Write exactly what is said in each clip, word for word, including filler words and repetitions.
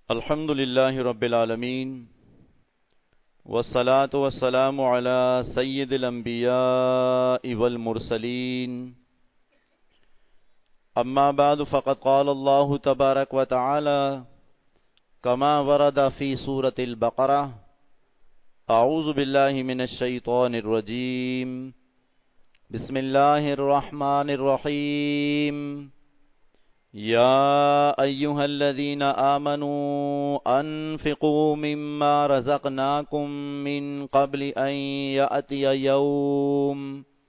الحمد للہ رب العالمین والصلاة والسلام علی سید الانبیاء والمرسلین اما بعد فقد قال اللہ تبارک و تعالی کما ورد فی سورة البقرہ اعوذ باللہ من الشیطان الرجیم بسم اللہ الرحمن الرحیم یا ایہا الذین آمنوا انفقوا مما رزقناکم من قبل ان یأتی یوم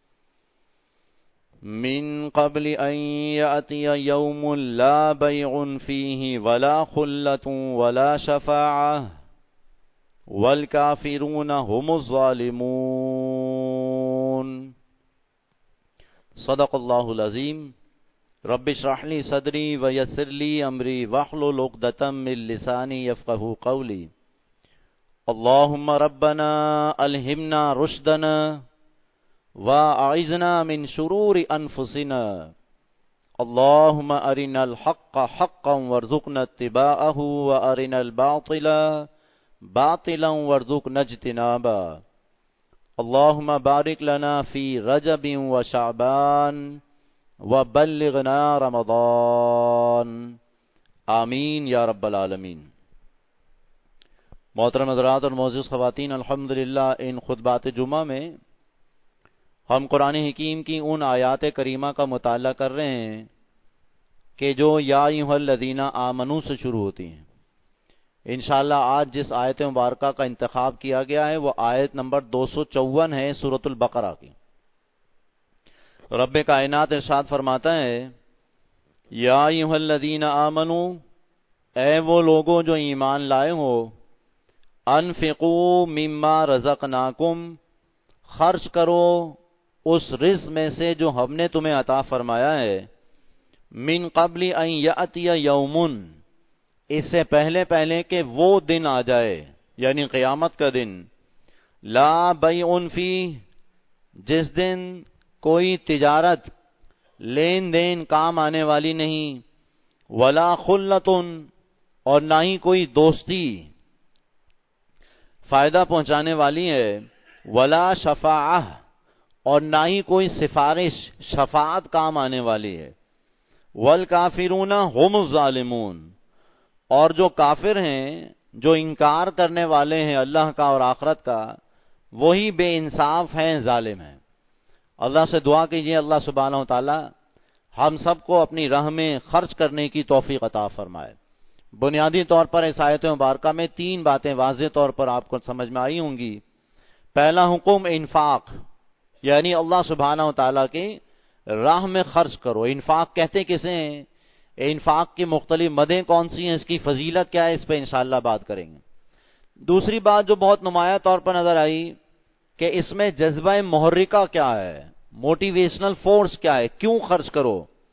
من قبل ان یأتی یوم لا بیع فیہ ولا خلة ولا شفاعہ والکافرون هم الظالمون۔ صدق اللہ العظیم۔ رب اشرح لی صدری ویسر لی امری واحلل عقدۃ من لسانی یفقہوا قولی۔ اللہم ربنا الہمنا رشدنا واعذنا من شرور انفسنا، اللہم ارنا الحق حقا وارزقنا اتباعہ وارنا الباطل باطلا وارزقنا اجتنابا، اللہم بارک لنا فی رجب و شعبان وبلغنا رمضان، آمین یا رب العالمین۔ محترم حضرات اور معزز خواتین، الحمدللہ ان خطبات جمعہ میں ہم قرآن حکیم کی ان آیات کریمہ کا مطالعہ کر رہے ہیں کہ جو یا ایھا الذین آمنوا سے شروع ہوتی ہیں۔ انشاءاللہ آج جس آیت مبارکہ کا انتخاب کیا گیا ہے وہ آیت نمبر دو سو چون ہے سورۃ البقرہ کی۔ رب کائنات ارشاد فرماتا ہے یا ایھا الذین آمنوا، اے وہ لوگوں جو ایمان لائے ہو، انفقوا مما رزقناکم، خرچ کرو اس رزق میں سے جو ہم نے تمہیں عطا فرمایا ہے، من قبل ان یأتی یوم، اس سے پہلے پہلے کہ وہ دن آ جائے یعنی قیامت کا دن، لا بیع فیہ، جس دن کوئی تجارت لین دین کام آنے والی نہیں، ولا خلۃ، اور نہ ہی کوئی دوستی فائدہ پہنچانے والی ہے، ولا شفاعہ، اور نہ ہی کوئی سفارش شفاعت کام آنے والی ہے، والکافرون هم الظالمون، اور جو کافر ہیں، جو انکار کرنے والے ہیں اللہ کا اور آخرت کا، وہی بے انصاف ہیں، ظالم ہیں۔ اللہ سے دعا کیجئے اللہ سبحانہ و تعالی ہم سب کو اپنی راہ میں خرچ کرنے کی توفیق عطا فرمائے۔ بنیادی طور پر اس آیت مبارکہ میں تین باتیں واضح طور پر آپ کو سمجھ میں آئی ہوں گی۔ پہلا حکم انفاق، یعنی اللہ سبحانہ و تعالی کی راہ میں خرچ کرو۔ انفاق کہتے کسے ہیں، انفاق کی مختلف مدیں کون سی ہیں، اس کی فضیلت کیا ہے، اس پہ انشاءاللہ بات کریں گے۔ دوسری بات جو بہت نمایاں طور پر نظر آئی کہ اس میں جذبہ محرکہ کیا ہے، موٹیویشنل فورس کیا ہے، کیوں خرچ کرو،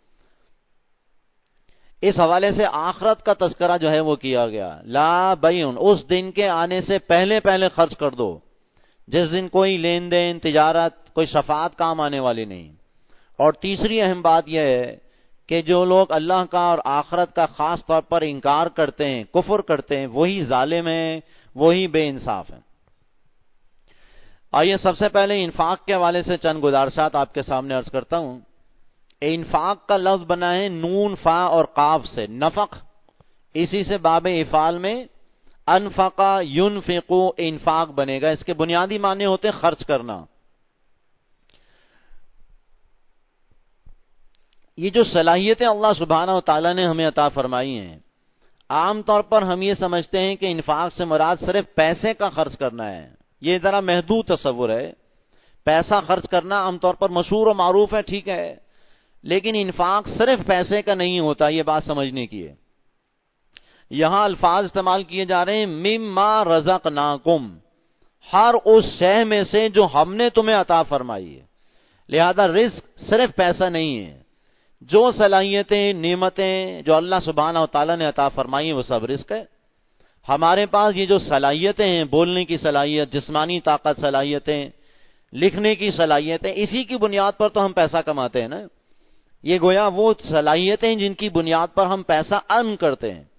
اس حوالے سے آخرت کا تذکرہ جو ہے وہ کیا گیا۔ لا بیع، اس دن کے آنے سے پہلے پہلے خرچ کر دو جس دن کوئی لین دین تجارت کوئی شفاعت کام آنے والی نہیں۔ اور تیسری اہم بات یہ ہے کہ جو لوگ اللہ کا اور آخرت کا خاص طور پر انکار کرتے ہیں، کفر کرتے ہیں، وہی ظالم ہیں، وہی بے انصاف ہیں۔ آئیے سب سے پہلے انفاق کے حوالے سے چند گزارشات آپ کے سامنے عرض کرتا ہوں۔ انفاق کا لفظ بنا ہے نون فا اور قاف سے، نفق، اسی سے باب افعال میں انفقا ینفقو انفاق بنے گا۔ اس کے بنیادی معنی ہوتے خرچ کرنا۔ یہ جو صلاحیتیں اللہ سبحانہ و تعالیٰ نے ہمیں عطا فرمائی ہیں، عام طور پر ہم یہ سمجھتے ہیں کہ انفاق سے مراد صرف پیسے کا خرچ کرنا ہے۔ یہ ذرا محدود تصور ہے۔ پیسہ خرچ کرنا عام طور پر مشہور و معروف ہے، ٹھیک ہے، لیکن انفاق صرف پیسے کا نہیں ہوتا، یہ بات سمجھنے کی ہے۔ یہاں الفاظ استعمال کیے جا رہے ہیں مما رزقناکم، ہر اس شے میں سے جو ہم نے تمہیں عطا فرمائی ہے۔ لہذا رزق صرف پیسہ نہیں ہے، جو صلاحیتیں نعمتیں جو اللہ سبحانہ و تعالیٰ نے عطا فرمائی ہیں وہ سب رزق ہے۔ ہمارے پاس یہ جو صلاحیتیں ہیں، بولنے کی صلاحیت، جسمانی طاقت، صلاحیتیں، لکھنے کی صلاحیتیں، اسی کی بنیاد پر تو ہم پیسہ کماتے ہیں نا۔ یہ گویا وہ صلاحیتیں جن کی بنیاد پر ہم پیسہ ارن کرتے ہیں۔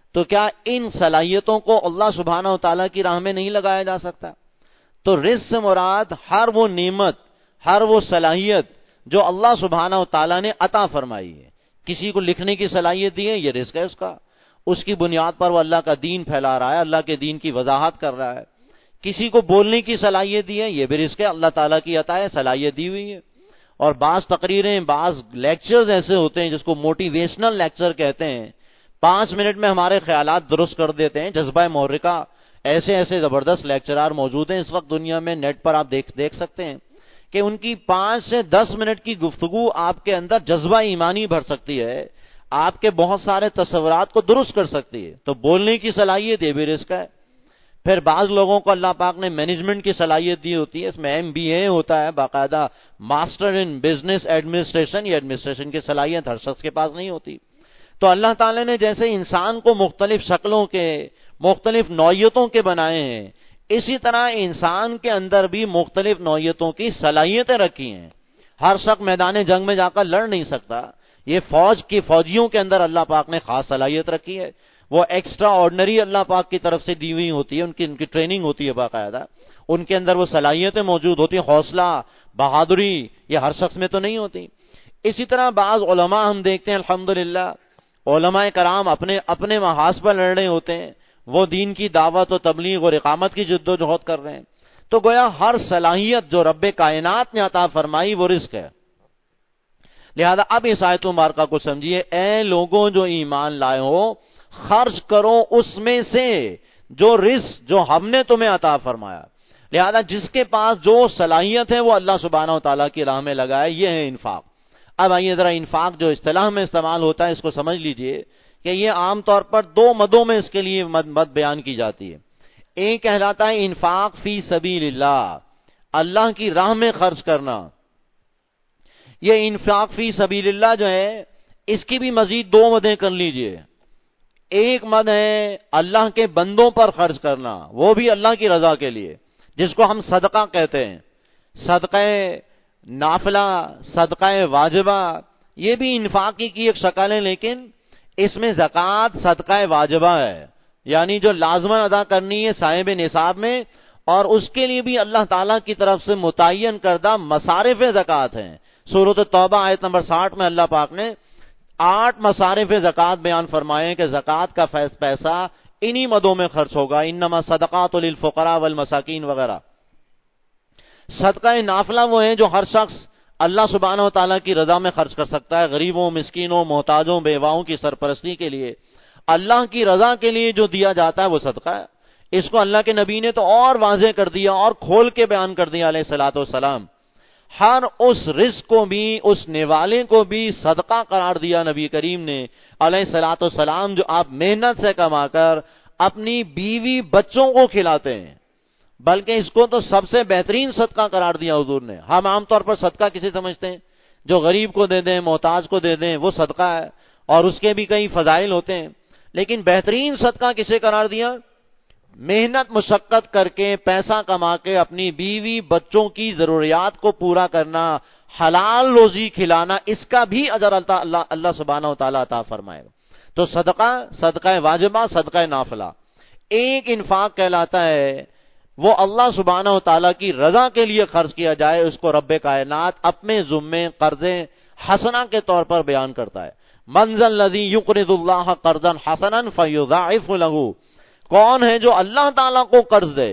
تو کیا ان صلاحیتوں کو اللہ سبحانہ و تعالیٰ کی راہ میں نہیں لگایا جا سکتا؟ تو رزق سے مراد ہر وہ نعمت، ہر وہ صلاحیت جو اللہ سبحانہ و تعالیٰ نے عطا فرمائی ہے. کسی کو لکھنے کی صلاحیت دی ہے، یہ رزق ہے اس کا، اس کی بنیاد پر وہ اللہ کا دین پھیلا رہا ہے، اللہ کے دین کی وضاحت کر رہا ہے. کسی کو بولنے کی صلاحیت دی ہے، یہ بھی رزق ہے، اللہ تعالیٰ کی عطا ہے، صلاحیت دی ہوئی ہے. اور بعض تقریریں، بعض لیکچرز ایسے ہوتے ہیں جس کو موٹیویشنل لیکچر کہتے ہیں، پانچ منٹ میں ہمارے خیالات درست کر دیتے ہیں، جذبہ محرکہ. ایسے ایسے زبردست لیکچرار موجود ہیں اس وقت دنیا میں، نیٹ پر آپ دیکھ دیکھ سکتے ہیں کہ ان کی پانچ سے دس منٹ کی گفتگو آپ کے اندر جذبہ ایمانی بھر سکتی ہے، آپ کے بہت سارے تصورات کو درست کر سکتی ہے. تو بولنے کی صلاحیت یہ بھی رزق ہے. پھر بعض لوگوں کو اللہ پاک نے مینجمنٹ کی صلاحیت دی ہوتی ہے، اس میں ایم بی اے ہوتا ہے، باقاعدہ ماسٹر ان بزنس ایڈمنسٹریشن. یہ ایڈمنسٹریشن کی صلاحیت ہر شخص کے پاس نہیں ہوتی. تو اللہ تعالی نے جیسے انسان کو مختلف شکلوں کے، مختلف نوعیتوں کے بنائے ہیں، اسی طرح انسان کے اندر بھی مختلف نوعیتوں کی صلاحیتیں رکھی ہیں. ہر شخص میدان جنگ میں جا کر لڑ نہیں سکتا. یہ فوج کی فوجیوں کے اندر اللہ پاک نے خاص صلاحیت رکھی ہے، وہ ایکسٹرا آرڈنری اللہ پاک کی طرف سے دی ہوئی ہوتی ہے، ان کی ان کی ٹریننگ ہوتی ہے باقاعدہ، ان کے اندر وہ صلاحیتیں موجود ہوتی ہیں. حوصلہ، بہادری، یہ ہر شخص میں تو نہیں ہوتی. اسی طرح بعض علماء ہم دیکھتے ہیں الحمدللہ، علماء کرام اپنے اپنے محاذ پر لڑ رہے ہوتے ہیں، وہ دین کی دعوت و تبلیغ اور اقامت کی جد و جہد کر رہے ہیں. تو گویا ہر صلاحیت جو رب کائنات نے عطا فرمائی وہ رزق ہے. لہذا اب اس آیت مبارکہ کو سمجھیے، اے لوگوں جو ایمان لائے ہو، خرچ کرو اس میں سے جو رزق جو ہم نے تمہیں عطا فرمایا. لہذا جس کے پاس جو صلاحیت ہے وہ اللہ سبحانہ و تعالیٰ کی راہ میں لگائے، یہ ہے انفاق. اب آئیے ذرا انفاق جو اصطلاح میں استعمال ہوتا ہے اس کو سمجھ لیجئے کہ یہ عام طور پر دو مدوں میں اس کے لیے مد, مد بیان کی جاتی ہے. ایک کہلاتا ہے انفاق فی سبیل اللہ، اللہ کی راہ میں خرچ کرنا. یہ انفاق فی سبیل اللہ جو ہے اس کی بھی مزید دو مدیں کر لیجئے. ایک مد ہے اللہ کے بندوں پر خرچ کرنا، وہ بھی اللہ کی رضا کے لیے، جس کو ہم صدقہ کہتے ہیں. صدقہ نافلہ، صدقہ واجبہ، یہ بھی انفاقی کی ایک شکل ہے، لیکن اس میں زکوٰۃ صدقہ واجبہ ہے، یعنی جو لازماً ادا کرنی ہے صاحب نصاب میں، اور اس کے لیے بھی اللہ تعالیٰ کی طرف سے متعین کردہ مصارف زکوٰۃ ہیں. سورۃ التوبہ آیت نمبر ساٹھ میں اللہ پاک نے آٹھ مصارف زکوٰۃ بیان فرمائے کہ زکوٰۃ کا پیسہ انہی مدوں میں خرچ ہوگا، انما صدقات للفقراء والمساکین وغیرہ. صدقہ نافلہ وہ ہیں جو ہر شخص اللہ سبحانہ و تعالیٰ کی رضا میں خرچ کر سکتا ہے، غریبوں، مسکینوں، محتاجوں، بیواؤں کی سرپرستی کے لیے، اللہ کی رضا کے لیے جو دیا جاتا ہے وہ صدقہ ہے. اس کو اللہ کے نبی نے تو اور واضح کر دیا اور کھول کے بیان کر دیا علیہ الصلوۃ والسلام. ہر اس رزق کو بھی، اس نوالے کو بھی صدقہ قرار دیا نبی کریم نے علیہ الصلوۃ والسلام، جو آپ محنت سے کما کر اپنی بیوی بچوں کو کھلاتے ہیں. بلکہ اس کو تو سب سے بہترین صدقہ قرار دیا حضور نے. ہم عام طور پر صدقہ کسے سمجھتے ہیں؟ جو غریب کو دے دیں، محتاج کو دے دیں، وہ صدقہ ہے، اور اس کے بھی کئی فضائل ہوتے ہیں. لیکن بہترین صدقہ کسے قرار دیا؟ محنت مشقت کر کے پیسہ کما کے اپنی بیوی بچوں کی ضروریات کو پورا کرنا، حلال روزی کھلانا، اس کا بھی اجر اللہ اللہ سبحانہ و تعالیٰ عطا فرمائے گا. تو صدقہ، صدقہ واجبہ، صدقہ نافلہ. ایک انفاق کہلاتا ہے وہ اللہ سبحانہ و تعالیٰ کی رضا کے لیے خرچ کیا جائے، اس کو رب کائنات اپنے ذمے قرض حسنہ کے طور پر بیان کرتا ہے. من ذا الذی یقرض اللہ قرضا حسنا فیضاعف لہ، کون ہے جو اللہ تعالیٰ کو قرض دے،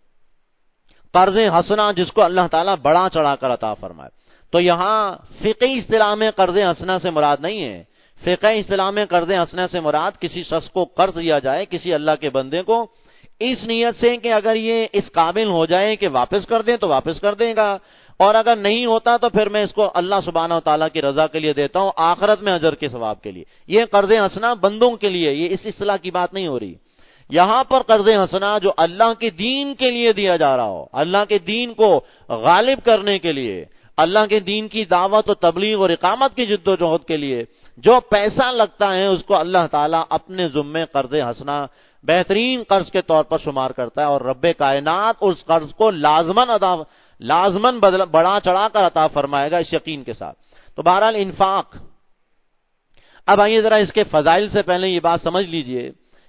قرض حسنہ جس کو اللہ تعالیٰ بڑا چڑھا کر عطا فرمائے. تو یہاں فقہی اصطلاح میں قرض حسنہ سے مراد نہیں ہے. فقہی اصطلاح میں قرض حسنہ سے مراد کسی شخص کو قرض دیا جائے، کسی اللہ کے بندے کو، اس نیت سے کہ اگر یہ اس قابل ہو جائے کہ واپس کر دیں تو واپس کر دے گا، اور اگر نہیں ہوتا تو پھر میں اس کو اللہ سبحانہ و تعالیٰ کی رضا کے لیے دیتا ہوں، آخرت میں اجر کے ثواب کے لیے. یہ قرض حسنہ بندوں کے لیے، یہ اس اصطلاح کی بات نہیں ہو رہی. یہاں پر قرض حسنہ جو اللہ کے دین کے لیے دیا جا رہا ہو، اللہ کے دین کو غالب کرنے کے لیے، اللہ کے دین کی دعوت و تبلیغ اور اقامت کی جد و جہد کے لیے جو پیسہ لگتا ہے، اس کو اللہ تعالیٰ اپنے ذمے قرض حسنہ بہترین قرض کے طور پر شمار کرتا ہے، اور رب کائنات اس قرض کو لازماً ادا لازماً بڑا چڑھا کر عطا فرمائے گا، اس یقین کے ساتھ. تو بہرحال انفاق. اب آئیے ذرا اس کے فضائل سے پہلے یہ بات سمجھ لیجئے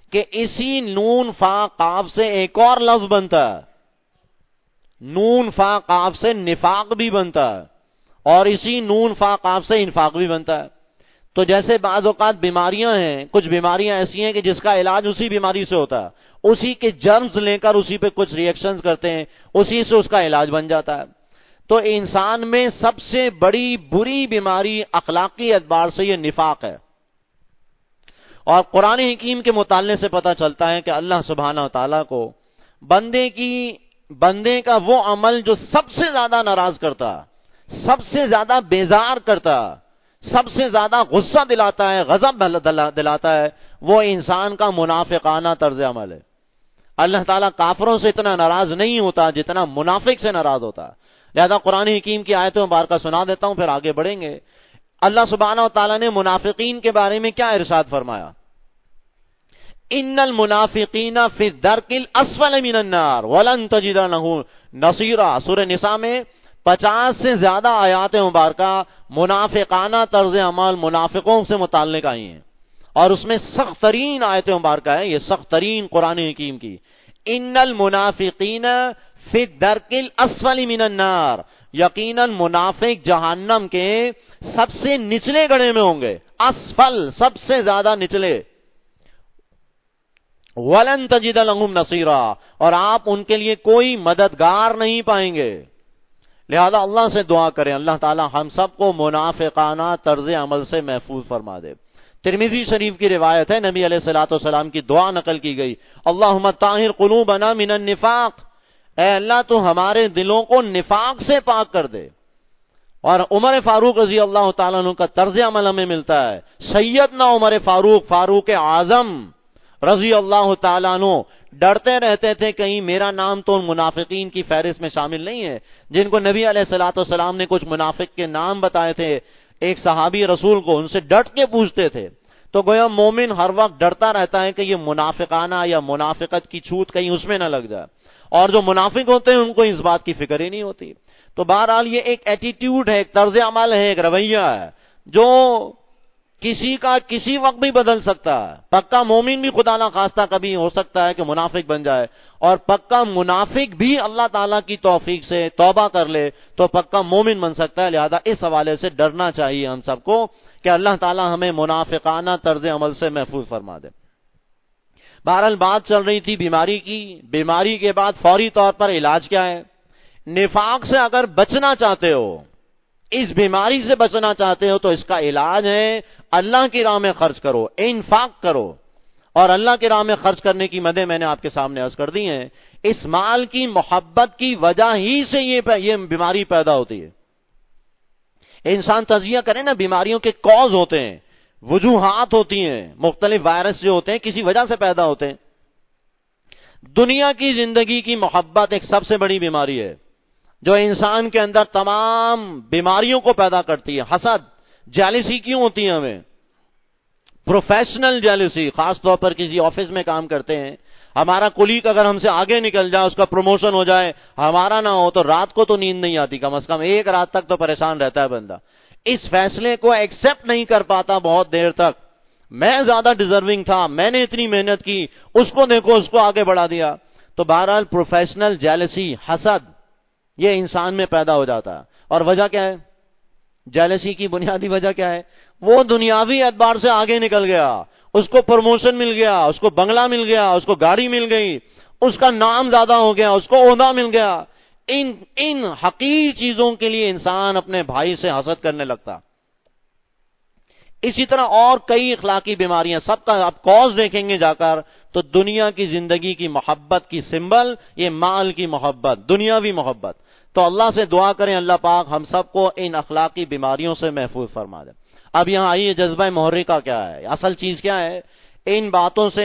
کہ اسی نون فا قاف سے ایک اور لفظ بنتا ہے، نون فا قاف سے نفاق بھی بنتا ہے، اور اسی نون فا قاف سے انفاق بھی بنتا ہے۔ تو جیسے بعض اوقات بیماریاں ہیں، کچھ بیماریاں ایسی ہیں کہ جس کا علاج اسی بیماری سے ہوتا ہے، اسی کے جرمز لے کر اسی پہ کچھ ریئیکشنز کرتے ہیں، اسی سے اس کا علاج بن جاتا ہے۔ تو انسان میں سب سے بڑی بری بیماری اخلاقی اعتبار سے یہ نفاق ہے، اور قرآن حکیم کے مطالعے سے پتہ چلتا ہے کہ اللہ سبحانہ وتعالیٰ کو بندے کی بندے کا وہ عمل جو سب سے زیادہ ناراض کرتا، سب سے زیادہ بیزار کرتا، سب سے زیادہ غصہ دلاتا ہے، غضب دلاتا ہے، وہ انسان کا منافقانہ طرز عمل ہے۔ اللہ تعالیٰ کافروں سے اتنا ناراض نہیں ہوتا جتنا منافق سے ناراض ہوتا ہے۔ لہذا قرآن حکیم کی آیتوں مبارکہ سنا دیتا ہوں، پھر آگے بڑھیں گے۔ اللہ سبحانہ وتعالیٰ نے منافقین کے بارے میں کیا ارشاد فرمایا؟ ان المنافقین فی الدرک الاسفل من النار ولن تجد له نصیرا۔ سورہ نساء میں پچاس سے زیادہ آیات مبارکہ منافقانہ طرز عمل منافقوں سے متعلق آئی ہیں، اور اس میں سخت ترین آیت مبارکہ ہے، یہ سخت ترین قرآن حکیم کی، ان المنافقین فی الدرک الاسفل من النار، یقیناً منافق جہنم کے سب سے نچلے گڑھے میں ہوں گے، اسفل سب سے زیادہ نچلے، وَلَن تَجِدَ لَهُمْ نَصِيرًا، اور آپ ان کے لیے کوئی مددگار نہیں پائیں گے۔ لہذا اللہ سے دعا کریں اللہ تعالی ہم سب کو منافقانہ طرز عمل سے محفوظ فرما دے۔ ترمذی شریف کی روایت ہے، نبی علیہ الصلوۃ والسلام کی دعا نقل کی گئی، اللہم طاہر قلوبنا من النفاق، اے اللہ تو ہمارے دلوں کو نفاق سے پاک کر دے۔ اور عمر فاروق رضی اللہ تعالیٰ عنہ کا طرز عمل ہمیں ملتا ہے، سیدنا عمر فاروق فاروق اعظم رضی اللہ تعالیٰ عنہ ڈرتے رہتے تھے کہیں میرا نام تو منافقین کی فہرست میں شامل نہیں ہے، جن کو نبی علیہ الصلوۃ والسلام نے کچھ منافق کے نام بتائے تھے ایک صحابی رسول کو، ان سے ڈٹ کے پوچھتے تھے۔ تو گویا مومن ہر وقت ڈرتا رہتا ہے کہ یہ منافقانہ یا منافقت کی چھوٹ کہیں اس میں نہ لگ جائے، اور جو منافق ہوتے ہیں ان کو اس بات کی فکر ہی نہیں ہوتی۔ تو بہرحال یہ ایک ایٹیٹیوڈ ہے، ایک طرز عمل ہے، ایک رویہ ہے جو کسی کا کسی وقت بھی بدل سکتا ہے۔ پکا مومن بھی خدا نہ خواستہ کبھی ہو سکتا ہے کہ منافق بن جائے، اور پکا منافق بھی اللہ تعالیٰ کی توفیق سے توبہ کر لے تو پکا مومن بن سکتا ہے۔ لہذا اس حوالے سے ڈرنا چاہیے ہم سب کو کہ اللہ تعالیٰ ہمیں منافقانہ طرز عمل سے محفوظ فرما دے۔ بہرحال بات چل رہی تھی بیماری کی، بیماری کے بعد فوری طور پر علاج کیا ہے؟ نفاق سے اگر بچنا چاہتے ہو، اس بیماری سے بچنا چاہتے ہو تو اس کا علاج ہے اللہ کی راہ میں خرچ کرو، انفاق کرو، اور اللہ کی راہ میں خرچ کرنے کی مدیں میں نے آپ کے سامنے عرض کر دی ہیں۔ اس مال کی محبت کی وجہ ہی سے یہ یہ بیماری پیدا ہوتی ہے۔ انسان تجزیہ کرے نا، بیماریوں کے کاز ہوتے ہیں، وجوہات ہوتی ہیں، مختلف وائرس جو ہوتے ہیں کسی وجہ سے پیدا ہوتے ہیں۔ دنیا کی زندگی کی محبت ایک سب سے بڑی بیماری ہے جو انسان کے اندر تمام بیماریوں کو پیدا کرتی ہے۔ حسد، جیلسی کیوں ہوتی ہے ہمیں؟ پروفیشنل جیلسی، خاص طور پر کسی آفس میں کام کرتے ہیں، ہمارا کولیگ اگر ہم سے آگے نکل جائے، اس کا پروموشن ہو جائے، ہمارا نہ ہو تو رات کو تو نیند نہیں آتی، کم از کم ایک رات تک تو پریشان رہتا ہے بندہ۔ اس فیصلے کو ایکسپٹ نہیں کر پاتا بہت دیر تک، میں زیادہ ڈیزرونگ تھا، میں نے اتنی محنت کی، اس کو دیکھو اس کو آگے بڑھا دیا۔ تو بہرحال پروفیشنل جیلسی، حسد، یہ انسان میں پیدا ہو جاتا ہے۔ اور وجہ کیا ہے؟ جیلسی کی بنیادی وجہ کیا ہے؟ وہ دنیاوی اعتبار سے آگے نکل گیا، اس کو پروموشن مل گیا، اس کو بنگلہ مل گیا، اس کو گاڑی مل گئی، اس کا نام زیادہ ہو گیا، اس کو عہدہ مل گیا۔ ان ان حقیر چیزوں کے لیے انسان اپنے بھائی سے حسد کرنے لگتا۔ اسی طرح اور کئی اخلاقی بیماریاں، سب کا آپ کاز دیکھیں گے جا کر تو دنیا کی زندگی کی محبت کی سمبل یہ مال کی محبت، دنیاوی محبت۔ تو اللہ سے دعا کریں اللہ پاک ہم سب کو ان اخلاقی بیماریوں سے محفوظ فرما دے۔ اب یہاں آئیے جذبہ محرکہ کیا ہے، اصل چیز کیا ہے؟ ان باتوں سے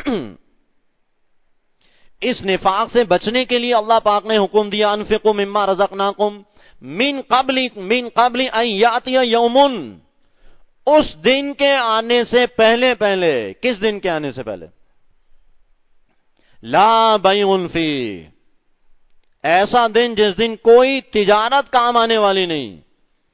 اس نفاق سے بچنے کے لیے اللہ پاک نے حکم دیا، انفقوا مما رزقناکم من قبل من قبل ان یاتی یوم، اس دن کے آنے سے پہلے پہلے۔ کس دن کے آنے سے پہلے؟ لا بیع فیہ، ایسا دن جس دن کوئی تجارت کام آنے والی نہیں،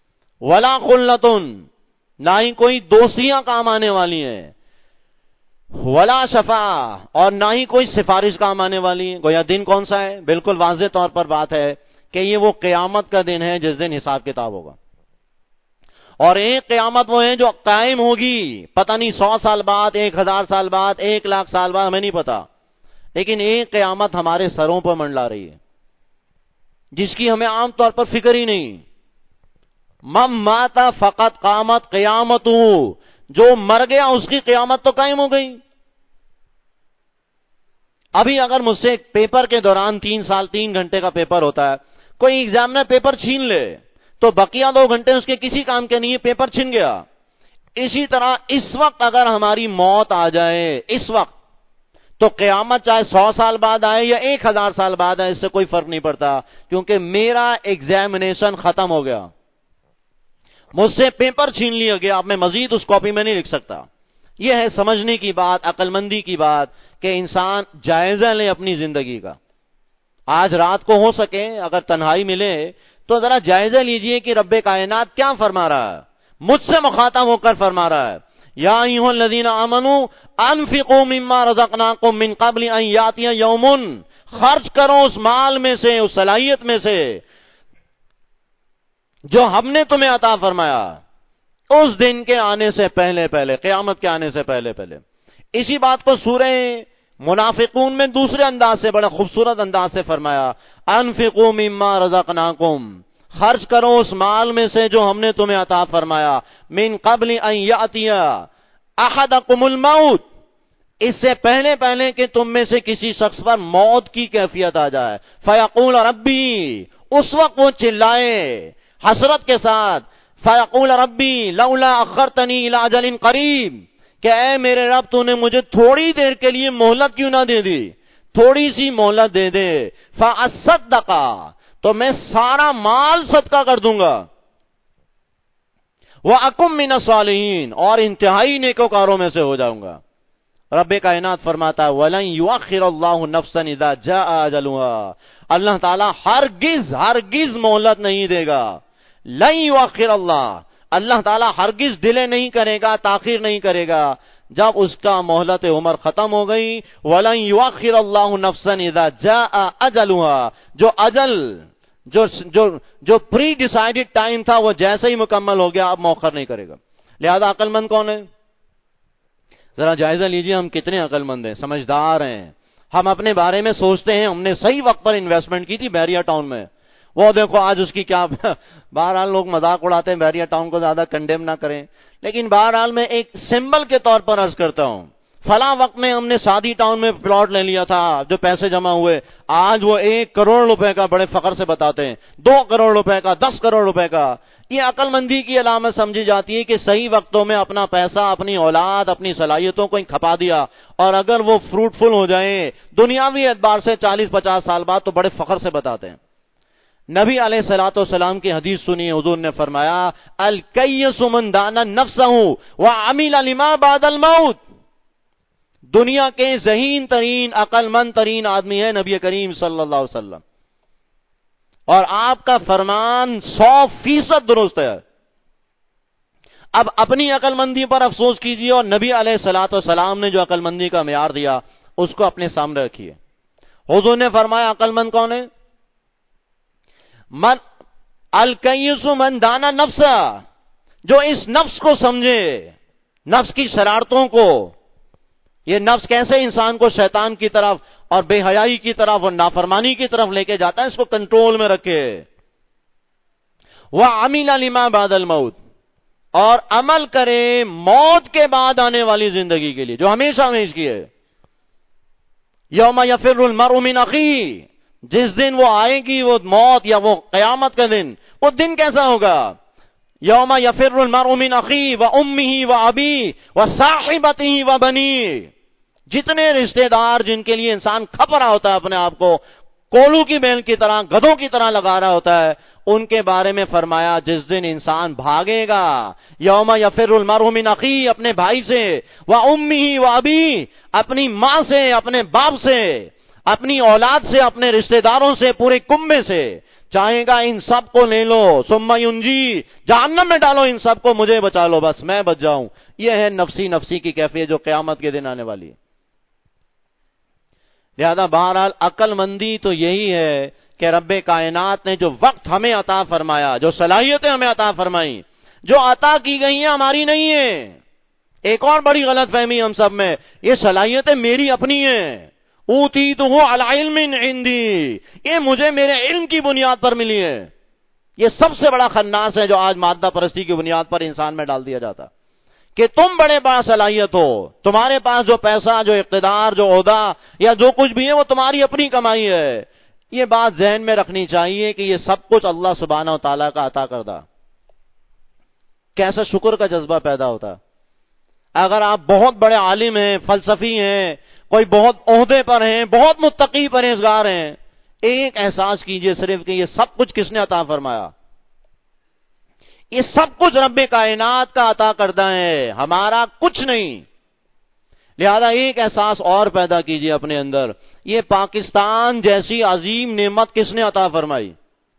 ولا خلۃ، نہ ہی کوئی دوستیاں کام آنے والی ہیں، ولا شفاعہ، اور نہ ہی کوئی سفارش کام آنے والی ہے۔ گویا دن کون سا ہے؟ بالکل واضح طور پر بات ہے کہ یہ وہ قیامت کا دن ہے جس دن حساب کتاب ہوگا، اور ایک قیامت وہ ہے جو قائم ہوگی، پتہ نہیں سو سال بعد، ایک ہزار سال بعد، ایک لاکھ سال بعد، ہمیں نہیں پتا، لیکن ایک قیامت ہمارے سروں پر منڈلا رہی ہے جس کی ہمیں عام طور پر فکر ہی نہیں۔ من مات فقط قامت قیامت، جو مر گیا اس کی قیامت تو قائم ہو گئی۔ ابھی اگر مجھ سے پیپر کے دوران تین سال تین گھنٹے کا پیپر ہوتا ہے، کوئی ایگزامنر پیپر چھین لے تو بقیہ دو گھنٹے اس کے کسی کام کے نہیں ہے، پیپر چھن گیا۔ اسی طرح اس وقت اگر ہماری موت آ جائے اس وقت، تو قیامت چاہے سو سال بعد آئے یا ایک ہزار سال بعد آئے، اس سے کوئی فرق نہیں پڑتا، کیونکہ میرا ایگزامینیشن ختم ہو گیا، مجھ سے پیپر چھین لیا گیا، اب میں مزید اس کاپی میں نہیں لکھ سکتا۔ یہ ہے سمجھنے کی بات، عقل مندی کی بات، کہ انسان جائزہ لے اپنی زندگی کا۔ آج رات کو ہو سکے اگر تنہائی ملے تو ذرا جائزہ لیجئے کہ رب کائنات کیا فرما رہا ہے، مجھ سے مخاطب ہو کر فرما رہا ہے، یا ایھا الذین آمنوا انفقوا مما رزقناکم من قبل ان یاتی یوم، خرچ کرو اس مال میں سے، اس صلاحیت میں سے جو ہم نے تمہیں عطا فرمایا، اس دن کے آنے سے پہلے پہلے، قیامت کے آنے سے پہلے پہلے۔ اسی بات کو سورہ منافقون میں دوسرے انداز سے، بڑا خوبصورت انداز سے فرمایا، انفقوا مما رزقناکم، خرچ کرو اس مال میں سے جو ہم نے تمہیں عطا فرمایا، من قبل ان یاتی احدکم الموت، اس سے پہلے پہلے کہ تم میں سے کسی شخص پر موت کی کیفیت آ جائے، فیقول ربی، اس وقت وہ چلائے حسرت کے ساتھ، فیقول ربی لولا اخرتنی الی اجل قریب، کہ اے میرے رب تو نے مجھے تھوڑی دیر کے لیے مہلت کیوں نہ دے دی، تھوڑی سی مہلت دے دے، فاصدق، تو میں سارا مال صدقہ کر دوں گا، وَأَكُن مِّنَ الصَّالِحِينَ، اور انتہائی نیکوکاروں میں سے ہو جاؤں گا۔ رب کائنات فرماتا ہے وَلَن يُؤَخِّرَ اللَّهُ نَفْسًا إِذَا جَاءَ أَجَلُهَا، اللہ تعالیٰ ہرگز ہرگز مہلت نہیں دے گا، لن يُؤَخِّرَ اللَّهُ، اللہ تعالیٰ ہرگز ڈیلے نہیں کرے گا، تاخیر نہیں کرے گا، جب اس کا مہلت عمر ختم ہو گئی، وَلَن يُؤَخِّرَ اللَّهُ نَفْسًا إِذَا جَاءَ أَجَلُهَا، جو اجل جو جو جو پری ڈیسائیڈڈ ٹائم تھا وہ جیسے ہی مکمل ہو گیا، اب مؤخر نہیں کرے گا۔ لہذا عقل مند کون ہے؟ ذرا جائزہ لیجئے ہم کتنے عقل مند ہیں، سمجھدار ہیں، ہم اپنے بارے میں سوچتے ہیں، ہم نے صحیح وقت پر انویسٹمنٹ کی تھی بیریا ٹاؤن میں، وہ دیکھو آج اس کی کیا بہرحال لوگ مذاق اڑاتے ہیں، بیریا ٹاؤن کو زیادہ کنڈیم نہ کریں، لیکن بہرحال میں ایک سمبل کے طور پر عرض کرتا ہوں، فلاں وقت میں ہم نے سادی ٹاؤن میں پلاٹ لے لیا تھا، جو پیسے جمع ہوئے، آج وہ ایک کروڑ روپے کا بڑے فخر سے بتاتے ہیں، دو کروڑ روپے کا، دس کروڑ روپے کا۔ یہ عقل مندی کی علامت سمجھی جاتی ہے کہ صحیح وقتوں میں اپنا پیسہ، اپنی اولاد، اپنی صلاحیتوں کو کھپا دیا، اور اگر وہ فروٹفل ہو جائیں دنیاوی اعتبار سے چالیس پچاس سال بعد تو بڑے فخر سے بتاتے ہیں۔ نبی علیہ الصلوۃ والسلام کی حدیث سنی، حضور نے فرمایا الکیس من دان نفسہ وعمل لما بعد الموت، دنیا کے ذہین ترین عقل مند ترین آدمی ہے نبی کریم صلی اللہ علیہ وسلم، اور آپ کا فرمان سو فیصد درست ہے۔ اب اپنی عقل مندی پر افسوس کیجیے، اور نبی علیہ الصلوۃ والسلام نے جو عقل مندی کا معیار دیا اس کو اپنے سامنے رکھیے۔ حضور نے فرمایا عقل مند کون ہے؟ من الکیس من دانا نفسا، جو اس نفس کو سمجھے، نفس کی شرارتوں کو، یہ نفس کیسے انسان کو شیطان کی طرف اور بے حیائی کی طرف اور نافرمانی کی طرف لے کے جاتا ہے، اس کو کنٹرول میں رکھے۔ وَعَمِلَ لِمَا بَعْدَ الْمَوْتِ، اور عمل کرے موت کے بعد آنے والی زندگی کے لیے جو ہمیشہ ہمیشہ کی ہے۔ یوم یفر المرء من اخیہ، جس دن وہ آئے گی وہ موت یا وہ قیامت کا دن، وہ دن کیسا ہوگا؟ یوم یفر المرء من اخیہ وامہ وابیہ وصاحبتہ وبنیہ، جتنے رشتہ دار جن کے لیے انسان کھپ رہا ہوتا ہے اپنے آپ کو، کولو کی بیل کی طرح، گدھوں کی طرح لگا رہا ہوتا ہے، ان کے بارے میں فرمایا جس دن انسان بھاگے گا، یوم یفر المرء من اخیہ، اپنے بھائی سے، وامہ وابیہ، اپنی ماں سے، اپنے باپ سے، اپنی اولاد سے، اپنے رشتہ داروں سے، پورے کنبے سے، چاہے گا ان سب کو لے لو، ثم ینجی، جہنم میں ڈالو ان سب کو، مجھے بچا لو، بس میں بچ جاؤں۔ یہ ہے نفسی نفسی کی کیفیت جو قیامت کے دن آنے والی ہے. لہذا بہرحال عقل مندی تو یہی ہے کہ رب کائنات نے جو وقت ہمیں عطا فرمایا، جو صلاحیتیں ہمیں عطا فرمائی، جو عطا کی گئی ہیں ہماری نہیں ہیں. ایک اور بڑی غلط فہمی ہم سب میں، یہ صلاحیتیں میری اپنی ہیں. اوتیتہ علی علم عندی، یہ مجھے میرے علم کی بنیاد پر ملی ہے. یہ سب سے بڑا خناس ہے جو آج مادہ پرستی کی بنیاد پر انسان میں ڈال دیا جاتا کہ تم بڑے با صلاحیت ہو، تمہارے پاس جو پیسہ، جو اقتدار، جو عہدہ یا جو کچھ بھی ہے وہ تمہاری اپنی کمائی ہے. یہ بات ذہن میں رکھنی چاہیے کہ یہ سب کچھ اللہ سبحانہ و تعالیٰ کا عطا کردہ. کیسا شکر کا جذبہ پیدا ہوتا اگر آپ بہت بڑے عالم ہیں، فلسفی ہیں، کوئی بہت عہدے پر ہیں، بہت متقی پرہیزگار ہیں، ایک احساس کیجئے صرف کہ یہ سب کچھ کس نے عطا فرمایا. یہ سب کچھ رب کائنات کا عطا کردہ ہے، ہمارا کچھ نہیں. لہذا ایک احساس اور پیدا کیجئے اپنے اندر، یہ پاکستان جیسی عظیم نعمت کس نے عطا فرمائی؟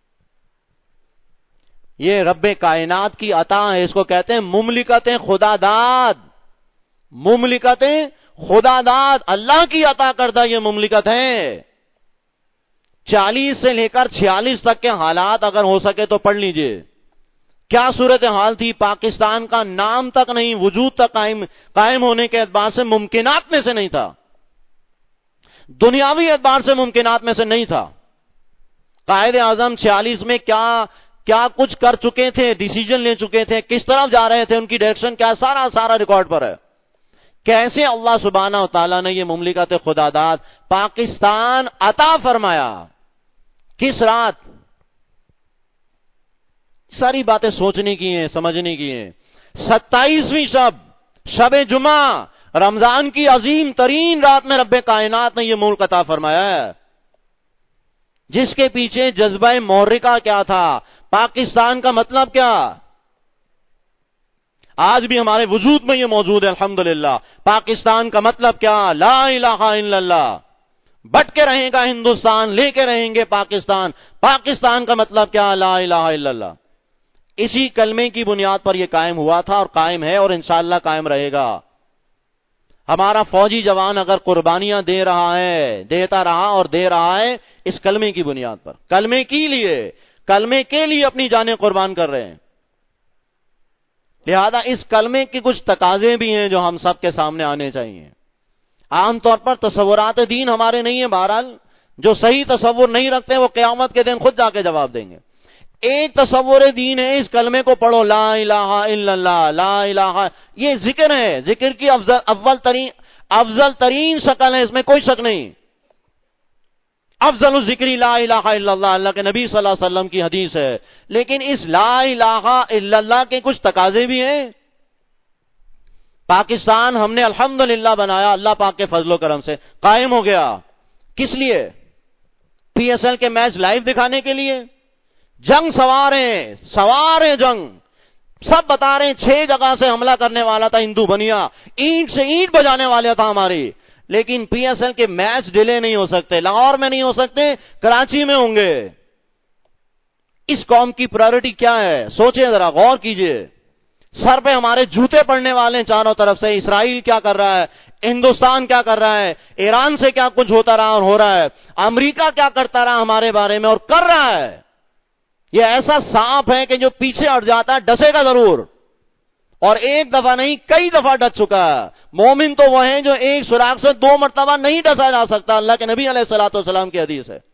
یہ رب کائنات کی عطا ہے. اس کو کہتے ہیں مملکت خدا داد. مملکت خدا داد اللہ کی عطا کردہ یہ مملکت ہے. چالیس سے لے کر چھیالیس تک کے حالات اگر ہو سکے تو پڑھ لیجئے. کیا صورتحال تھی؟ پاکستان کا نام تک نہیں، وجود تک قائم قائم ہونے کے اعتبار سے ممکنات میں سے نہیں تھا، دنیاوی اعتبار سے ممکنات میں سے نہیں تھا. قائد اعظم چھیالیس میں کیا کیا کچھ کر چکے تھے، ڈیسیجن لے چکے تھے، کس طرف جا رہے تھے، ان کی ڈائریکشن کیا، سارا سارا ریکارڈ پر ہے. کیسے اللہ سبحانہ و تعالیٰ نے یہ مملکت خدا داد پاکستان عطا فرمایا، کس رات. ساری باتیں سوچنے کی ہیں، سمجھنے کی ہیں. ستائیسویں شب، شب جمعہ، رمضان کی عظیم ترین رات میں رب کائنات نے یہ ملک عطا فرمایا ہے، جس کے پیچھے جذبہ محرکہ کیا تھا. پاکستان کا مطلب کیا؟ آج بھی ہمارے وجود میں یہ موجود ہے الحمدللہ. پاکستان کا مطلب کیا؟ لا الہ الا اللہ. بٹ کے رہیں گا ہندوستان، لے کے رہیں گے پاکستان. پاکستان کا مطلب کیا؟ لا الہ الا اللہ. اسی کلمے کی بنیاد پر یہ قائم ہوا تھا اور قائم ہے اور انشاءاللہ قائم رہے گا. ہمارا فوجی جوان اگر قربانیاں دے رہا ہے، دیتا رہا اور دے رہا ہے اس کلمے کی بنیاد پر، کلمے کے لیے، کلمے کے لیے اپنی جانیں قربان کر رہے ہیں. لہذا اس کلمے کے کچھ تقاضے بھی ہیں جو ہم سب کے سامنے آنے چاہیے. عام طور پر تصورات دین ہمارے نہیں ہیں. بہرحال جو صحیح تصور نہیں رکھتے وہ قیامت کے دن خود جا کے جواب دیں گے. ایک تصور دین ہے، اس کلمے کو پڑھو، لا الہ الا اللہ. لا الہ یہ ذکر ہے، ذکر کی افضل اول ترین افضل ترین شکل ہے، اس میں کوئی شک نہیں. افضل الذکری لا الہ الا اللہ، اللہ کے نبی صلی اللہ علیہ وسلم کی حدیث ہے. لیکن اس لا الہ الا اللہ کے کچھ تقاضے بھی ہیں. پاکستان ہم نے الحمدللہ بنایا، اللہ پاک کے فضل و کرم سے قائم ہو گیا. کس لیے؟ پی ایس ایل کے میچ لائیو دکھانے کے لیے. جنگ سوار ہیں، سوار ہیں جنگ. سب بتا رہے ہیں چھ جگہ سے حملہ کرنے والا تھا ہندو بنیا، اینٹ سے اینٹ بجانے والا تھا ہماری. لیکن پی ایس ایل کے میچ ڈیلے نہیں ہو سکتے، لاہور میں نہیں ہو سکتے، کراچی میں ہوں گے. اس قوم کی پرائرٹی کیا ہے؟ سوچیں ذرا، غور کیجئے. سر پہ ہمارے جوتے پڑنے والے ہیں چاروں طرف سے. اسرائیل کیا کر رہا ہے، ہندوستان کیا کر رہا ہے، ایران سے کیا کچھ ہوتا رہا اور ہو رہا ہے، امریکہ کیا کرتا رہا ہمارے بارے میں اور کر رہا ہے. یہ ایسا سانپ ہے کہ جو پیچھے ہٹ جاتا ہے ڈسے گا ضرور، اور ایک دفعہ نہیں کئی دفعہ ڈس چکا ہے. مومن تو وہ ہیں جو ایک سوراخ سے دو مرتبہ نہیں ڈسا جا سکتا، اللہ کے نبی علیہ الصلوۃ والسلام کی حدیث ہے.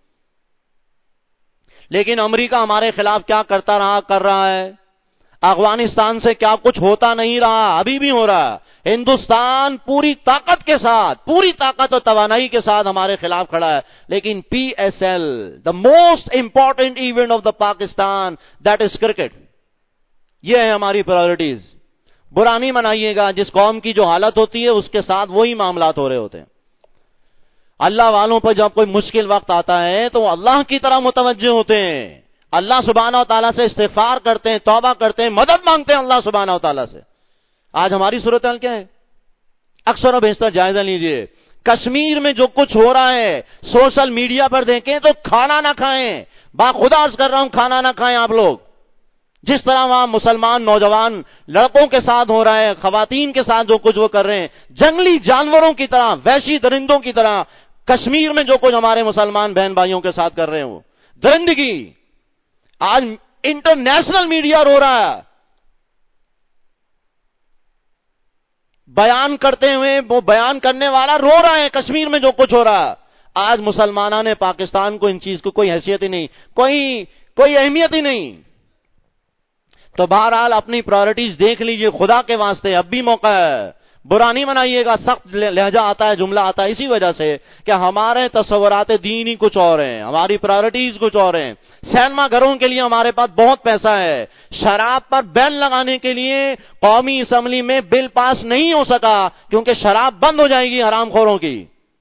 لیکن امریکہ ہمارے خلاف کیا کرتا رہا، کر رہا ہے. افغانستان سے کیا کچھ ہوتا نہیں رہا، ابھی بھی ہو رہا ہے. ہندوستان پوری طاقت کے ساتھ، پوری طاقت اور توانائی کے ساتھ ہمارے خلاف کھڑا ہے. لیکن P S L, the most important event of the Pakistan, that is cricket. یہ ہے ہماری پرائرٹیز. برا نہیں منائیے گا، جس قوم کی جو حالت ہوتی ہے اس کے ساتھ وہی معاملات ہو رہے ہوتے ہیں. اللہ والوں پر جب کوئی مشکل وقت آتا ہے تو اللہ کی طرح متوجہ ہوتے ہیں، اللہ سبحانہ و تعالیٰ سے استغفار کرتے ہیں، توبہ کرتے ہیں، مدد مانگتے ہیں اللہ سبحانہ و تعالیٰ سے. آج ہماری صورتحال کیا ہے؟ اکثر و بیشتر جائزہ لیجئے. کشمیر میں جو کچھ ہو رہا ہے سوشل میڈیا پر دیکھیں تو کھانا نہ کھائیں. با خدا عرض کر رہا ہوں، کھانا نہ کھائیں آپ لوگ. جس طرح وہاں مسلمان نوجوان لڑکوں کے ساتھ ہو رہا ہے، خواتین کے ساتھ جو کچھ وہ کر رہے ہیں، جنگلی جانوروں کی طرح، وحشی درندوں کی طرح کشمیر میں جو کچھ ہمارے مسلمان بہن بھائیوں کے ساتھ کر رہے ہیں وہ درندگی، آج انٹرنیشنل میڈیا رو رہا ہے، بیان کرتے ہوئے وہ بیان کرنے والا رو رہا ہے کشمیر میں جو کچھ ہو رہا ہے۔ آج مسلمانوں نے پاکستان کو ان چیز کو کوئی حیثیت ہی نہیں، کوئی کوئی اہمیت ہی نہیں۔ تو بہرحال اپنی پرائرٹیز دیکھ لیجئے خدا کے واسطے، اب بھی موقع ہے، برا نہیں منائیے گا، سخت لہجہ آتا ہے، جملہ آتا ہے اسی وجہ سے کہ ہمارے تصورات دینی کچھ اور ہیں، ہماری پرائرٹیز کچھ اور ہیں۔ سینما گھروں کے لیے ہمارے پاس بہت پیسہ ہے، شراب پر بین لگانے کے لیے قومی اسمبلی میں بل پاس نہیں ہو سکا کیونکہ شراب بند ہو جائے گی حرام خوروں کی۔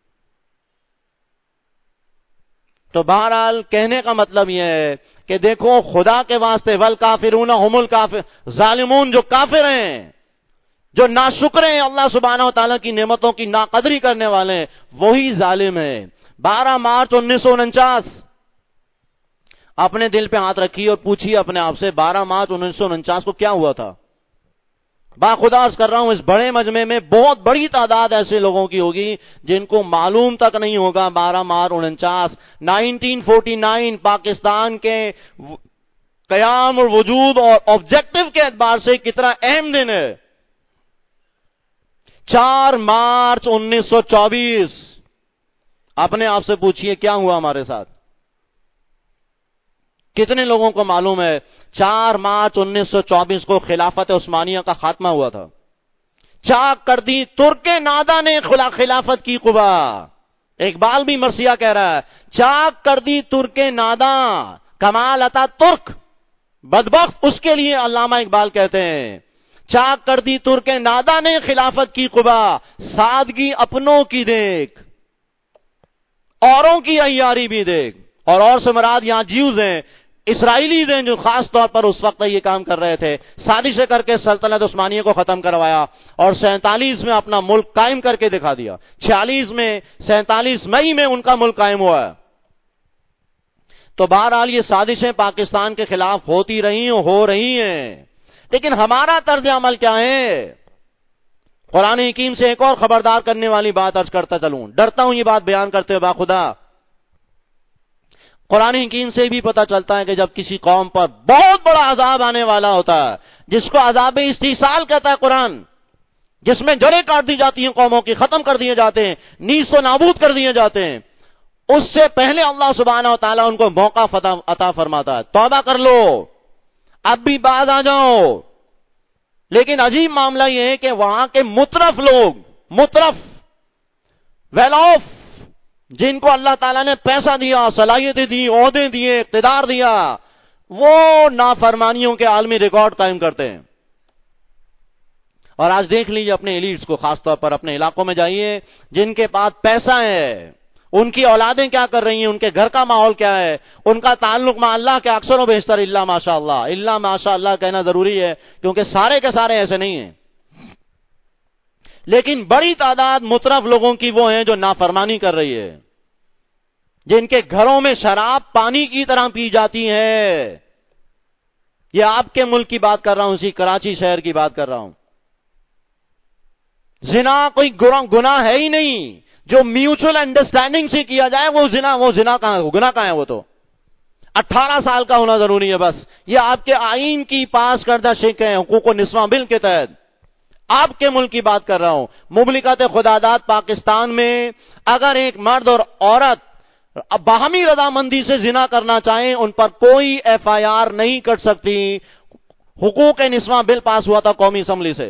تو بہرحال کہنے کا مطلب یہ ہے کہ دیکھو خدا کے واسطے والکافرون هم الکافر، ظالمون جو کافر ہیں، جو ناشکر ہیں، اللہ سبحانہ و تعالیٰ کی نعمتوں کی ناقدری کرنے والے ہیں، وہی ظالم ہیں۔ بارہ مارچ انیس سو انچاس، اپنے دل پہ ہاتھ رکھیے اور پوچھیے اپنے آپ سے بارہ مارچ انیس سو انچاس کو کیا ہوا تھا؟ باخدا عرض کر رہا ہوں اس بڑے مجمع میں بہت بڑی تعداد ایسے لوگوں کی ہوگی جن کو معلوم تک نہیں ہوگا بارہ مارچ انچاس نائنٹین فورٹی نائن پاکستان کے قیام اور وجود اور آبجیکٹو کے اعتبار سے کتنا اہم دن ہے۔ چار مارچ انیس سو چوبیس، اپنے آپ سے پوچھئے کیا ہوا ہمارے ساتھ؟ کتنے لوگوں کو معلوم ہے چار مارچ انیس سو چوبیس کو خلافت عثمانیہ کا خاتمہ ہوا تھا؟ چاک کر دی ترک نادا نے خلافت کی قبا، اقبال بھی مرثیہ کہہ رہا ہے، چاک کر دی ترک نادا کمال عطا ترک، بدبخت اس کے لیے علامہ اقبال کہتے ہیں، چاک کر دی ترک نادا نے خلافت کی قبا، سادگی اپنوں کی دیکھ اوروں کی عیاری بھی دیکھ۔ اور اور سے مراد یہاں جیوز ہیں، اسرائیلیز ہیں جو خاص طور پر اس وقت یہ کام کر رہے تھے، سازشیں کر کے سلطنت عثمانیہ کو ختم کروایا اور سینتالیس میں اپنا ملک قائم کر کے دکھا دیا، چھیالیس میں سینتالیس مئی میں ان کا ملک قائم ہوا ہے۔ تو بہرحال یہ سازشیں پاکستان کے خلاف ہوتی رہی ہو رہی ہیں، لیکن ہمارا طرز عمل کیا ہے؟ قرآن حکیم سے ایک اور خبردار کرنے والی بات عرض کرتا چلوں، ڈرتا ہوں یہ بات بیان کرتے ہوئے باخدا۔ قرآن حکیم سے بھی پتہ چلتا ہے کہ جب کسی قوم پر بہت بڑا عذاب آنے والا ہوتا ہے، جس کو عذاب استحصال کہتا ہے قرآن، جس میں جڑیں کاٹ دی جاتی ہیں قوموں کی، ختم کر دیے جاتے ہیں، نیست و نابود کر دیے جاتے ہیں، اس سے پہلے اللہ سبحانہ و تعالیٰ ان کو موقع عطا فرماتا ہے، توبہ کر لو، اب بھی باز آ جاؤ۔ لیکن عجیب معاملہ یہ ہے کہ وہاں کے مترف لوگ، مترف ویل آف، جن کو اللہ تعالیٰ نے پیسہ دیا، صلاحیتیں دی، عہدے دیے، اقتدار دیا، وہ نافرمانیوں کے عالمی ریکارڈ قائم کرتے ہیں۔ اور آج دیکھ لیجیے اپنے ایلیٹس کو، خاص طور پر اپنے علاقوں میں جائیے جن کے پاس پیسہ ہے، ان کی اولادیں کیا کر رہی ہیں، ان کے گھر کا ماحول کیا ہے، ان کا تعلق مع اللہ کے اکثر و بیشتر الا ماشاء اللہ، الا ماشاء اللہ کہنا ضروری ہے کیونکہ سارے کے سارے ایسے نہیں ہیں، لیکن بڑی تعداد مترف لوگوں کی وہ ہیں جو نافرمانی کر رہی ہے، جن کے گھروں میں شراب پانی کی طرح پی جاتی ہے۔ یہ آپ کے ملک کی بات کر رہا ہوں، اسی کراچی شہر کی بات کر رہا ہوں۔ زنا کوئی گناہ ہے ہی نہیں، جو میوچل انڈرسٹینڈنگ سے کیا جائے وہ زنا، وہ زنا کہاں ہے، گناہ کہاں ہے؟ وہ تو اٹھارہ سال کا ہونا ضروری ہے بس۔ یہ آپ کے آئین کی پاس کردہ شک ہے، حقوق و نسواں بل کے تحت۔ آپ کے ملک کی بات کر رہا ہوں، مملکت خداداد پاکستان میں اگر ایک مرد اور عورت باہمی رضامندی سے زنا کرنا چاہیں، ان پر کوئی ایف آئی آر نہیں کر سکتی۔ حقوق نسواں بل پاس ہوا تھا قومی اسمبلی سے۔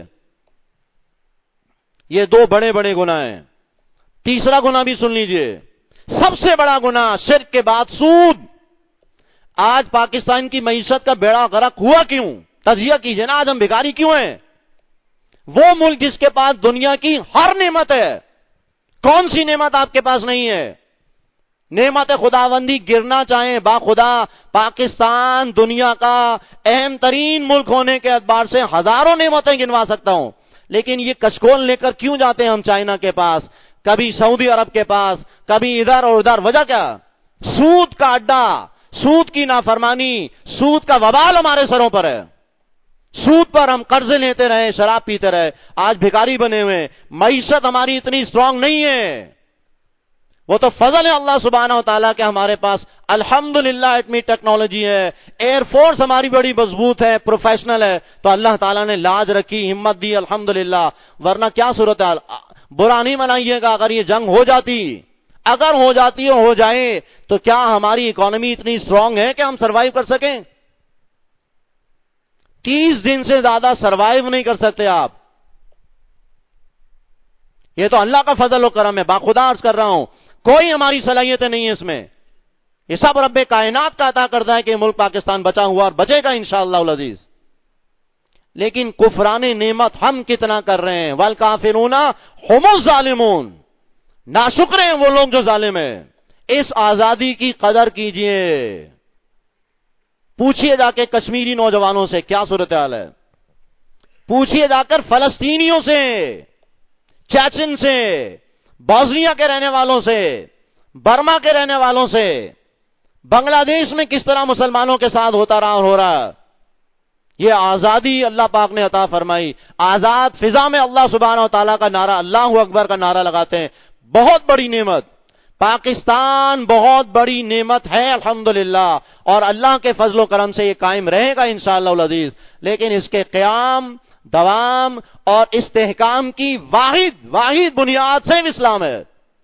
یہ دو بڑے بڑے گناہ ہیں۔ تیسرا گناہ بھی سن لیجئے، سب سے بڑا گناہ شرک کے بعد سود۔ آج پاکستان کی معیشت کا بیڑا غرق ہوا کیوں؟ تجزیہ کیجئے نا، آج ہم بھکاری کیوں ہیں؟ وہ ملک جس کے پاس دنیا کی ہر نعمت ہے، کون سی نعمت آپ کے پاس نہیں ہے؟ نعمت خداوندی گرنا چاہیں، با خدا پاکستان دنیا کا اہم ترین ملک ہونے کے اعتبار سے ہزاروں نعمتیں گنوا سکتا ہوں، لیکن یہ کشکول لے کر کیوں جاتے ہیں ہم چائنا کے پاس، کبھی سعودی عرب کے پاس، کبھی ادھر اور ادھر؟ وجہ کیا؟ سود کا اڈا، سود کی نافرمانی، سود کا وبال ہمارے سروں پر ہے. سود پر ہم قرضے لیتے رہے، شراب پیتے رہے، آج بھکاری بنے ہوئے. معیشت ہماری اتنی اسٹرانگ نہیں ہے. وہ تو فضل ہے اللہ سبحانہ و تعالیٰ کے ہمارے پاس الحمدللہ ایٹمی ٹیکنالوجی ہے، ایئر فورس ہماری بڑی مضبوط ہے، پروفیشنل ہے، تو اللہ تعالیٰ نے لاج رکھی، ہمت دی الحمدللہ. ورنہ کیا صورت ہے؟ برا نہیں منائیے گا اگر یہ جنگ ہو جاتی، اگر ہو جاتی ہو ہو جائے تو کیا ہماری اکانومی اتنی اسٹرانگ ہے کہ ہم سروائیو کر سکیں؟ تیس دن سے زیادہ سروائیو نہیں کر سکتے آپ. یہ تو اللہ کا فضل و کرم ہے، باخدا عرض کر رہا ہوں، کوئی ہماری صلاحیتیں نہیں ہے اس میں. یہ سب رب کائنات کا عطا کرتا ہے کہ ملک پاکستان بچا ہوا اور بچے گا انشاءاللہ العزیز. لیکن کفران نعمت ہم کتنا کر رہے ہیں. والکافرون هم الظالمون، ناشکر ہیں وہ لوگ جو ظالم ہیں. اس آزادی کی قدر کیجئے. پوچھئے جا کے کشمیری نوجوانوں سے کیا صورتحال ہے، پوچھئے جا کر فلسطینیوں سے، چیچن سے، بوسنیا کے رہنے والوں سے، برما کے رہنے والوں سے، بنگلہ دیش میں کس طرح مسلمانوں کے ساتھ ہوتا رہا اور ہو رہا ہے. یہ آزادی اللہ پاک نے عطا فرمائی. آزاد فضا میں اللہ سبحانہ و تعالیٰ کا نعرہ، اللہ اکبر کا نعرہ لگاتے ہیں. بہت بڑی نعمت پاکستان، بہت بڑی نعمت ہے الحمدللہ، اور اللہ کے فضل و کرم سے یہ قائم رہے گا انشاءاللہ العزیز. لیکن اس کے قیام، دوام اور استحکام کی واحد واحد بنیاد صرف اسلام ہے.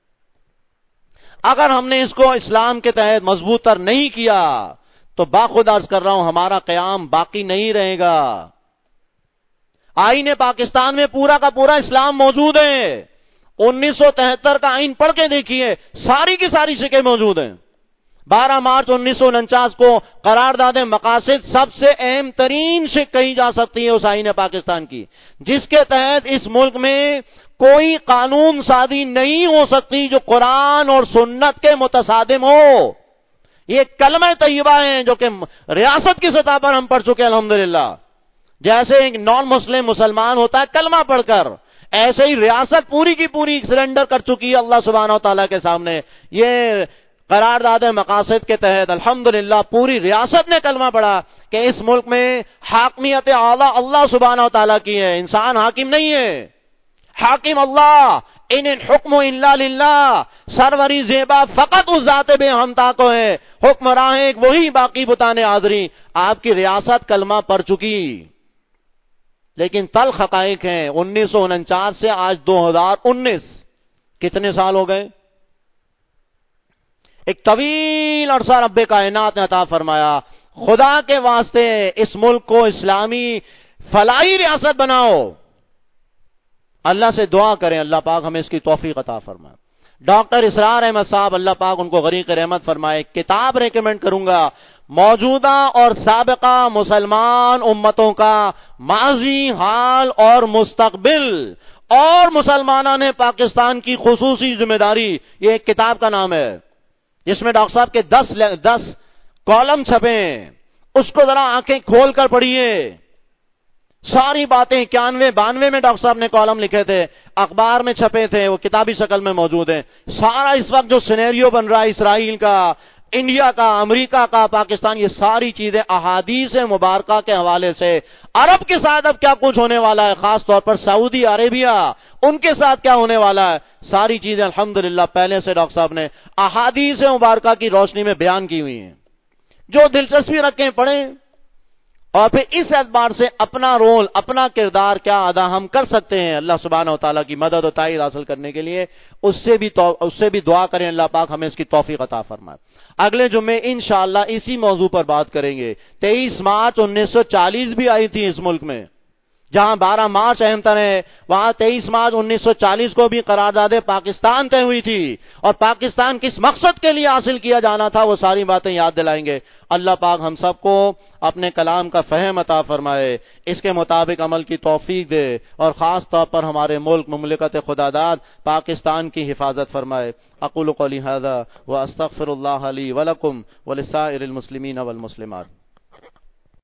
اگر ہم نے اس کو اسلام کے تحت مضبوط تر نہیں کیا تو باخود عرض کر رہا ہوں ہمارا قیام باقی نہیں رہے گا. آئین پاکستان میں پورا کا پورا اسلام موجود ہے. انیس سو تہتر کا آئین پڑھ کے دیکھیے، ساری کی ساری شکیں موجود ہیں. بارہ مارچ انیس سو انچاس کو قرارداد مقاصد سب سے اہم ترین شک کہی جا سکتی ہے اس آئین پاکستان کی، جس کے تحت اس ملک میں کوئی قانون سازی نہیں ہو سکتی جو قرآن اور سنت کے متصادم ہو. یہ کلمہ طیبہ ہیں جو کہ ریاست کی سطح پر ہم پڑھ چکے الحمدللہ. جیسے ایک نان مسلم مسلمان ہوتا ہے کلمہ پڑھ کر، ایسے ہی ریاست پوری کی پوری سرنڈر کر چکی ہے اللہ سبحانہ و تعالیٰ کے سامنے. یہ قرارداد مقاصد کے تحت الحمدللہ پوری ریاست نے کلمہ پڑھا کہ اس ملک میں حاکمیت اعلیٰ اللہ سبحانہ و تعالیٰ کی ہے، انسان حاکم نہیں ہے، حاکم اللہ. ان الحکم الا للہ، سروری زیبا فقط اس ذات بے ہمتا کو ہے، حکمراں ایک وہی باقی بتانے حاضری. آپ کی ریاست کلمہ پڑھ چکی، لیکن تلخ حقائق ہیں. انیس سو انچاس سے آج دو ہزار انیس کتنے سال ہو گئے؟ ایک طویل عرصہ رب کائنات نے عطا فرمایا. خدا کے واسطے اس ملک کو اسلامی فلاحی ریاست بناؤ. اللہ سے دعا کریں اللہ پاک ہمیں اس کی توفیق عطا فرمائے. ڈاکٹر اسرار احمد صاحب اللہ پاک ان کو غریق رحمت فرمائے. کتاب ریکمینڈ کروں گا، موجودہ اور سابقہ مسلمان امتوں کا ماضی، حال اور مستقبل اور مسلمانوں نے پاکستان کی خصوصی ذمہ داری، یہ ایک کتاب کا نام ہے جس میں ڈاکٹر صاحب کے دس دس کالم چھپے ہیں. اس کو ذرا آنکھیں کھول کر پڑھیے. ساری باتیں اکیانوے بانوے میں ڈاکٹر صاحب نے کالم لکھے تھے، اخبار میں چھپے تھے، وہ کتابی شکل میں موجود ہیں. سارا اس وقت جو سینیریو بن رہا ہے اسرائیل کا، انڈیا کا، امریکہ کا، پاکستان، یہ ساری چیزیں احادیث مبارکہ کے حوالے سے عرب کے ساتھ اب کیا کچھ ہونے والا ہے، خاص طور پر سعودی عربیہ ان کے ساتھ کیا ہونے والا ہے، ساری چیزیں الحمدللہ پہلے سے ڈاکٹر صاحب نے احادیث مبارکہ کی روشنی میں بیان کی ہوئی ہیں. جو دلچسپی رکھیں پڑھیں، اور پھر اس اعتبار سے اپنا رول، اپنا کردار کیا ادا ہم کر سکتے ہیں اللہ سبحانہ و تعالیٰ کی مدد و تائید حاصل کرنے کے لیے، اس سے بھی تو اس سے بھی دعا کریں اللہ پاک ہمیں اس کی توفیق عطا فرمائے. اگلے جمعے انشاءاللہ اسی موضوع پر بات کریں گے. تیئیس مارچ انیس سو چالیس بھی آئی تھی اس ملک میں، جہاں بارہ مارچ اہم تر ہے، وہاں تیئیس مارچ انیس سو چالیس کو بھی قرارداد پاکستان طے ہوئی تھی، اور پاکستان کس مقصد کے لیے حاصل کیا جانا تھا وہ ساری باتیں یاد دلائیں گے. اللہ پاک ہم سب کو اپنے کلام کا فہم عطا فرمائے، اس کے مطابق عمل کی توفیق دے، اور خاص طور پر ہمارے ملک مملکت خداداد پاکستان کی حفاظت فرمائے. اقول قولی ھذا واستغفر اللہ لی ولکم ولسائر المسلمین والمسلمات.